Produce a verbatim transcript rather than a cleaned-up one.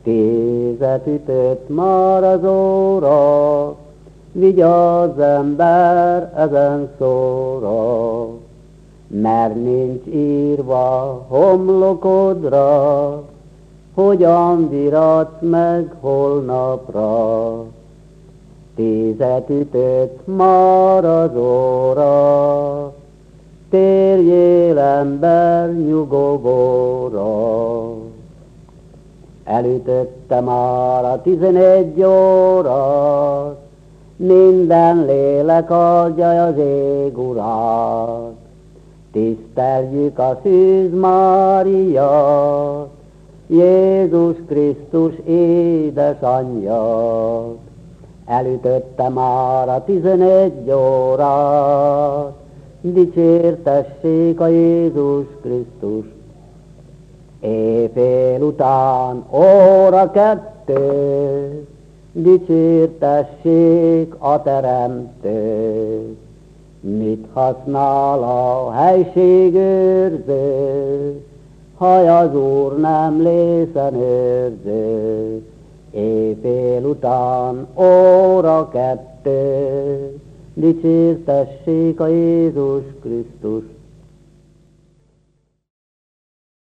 Tízet ütött már az óra, vigyázz ember ezen szóra, mert nincs írva homlokodra, hogyan viradsz meg holnapra. Tízet ütött már az óra, térjél ember nyugovóra. Elütötte már a tizenegy órát, minden lélek adja az ég urát. Tiszteljük a Szűz Máriát, Jézus Krisztus édesanyját. Elütötte már a tizenegy órát, dicsértessék a Jézus Krisztus. Éjfél után óra kettő, dicsértessék a Teremtő. Mit használ a helységőrző, ha az Úr nem lészen őrző? Éjfél után óra kettő, dicsértessék a Jézus Krisztus.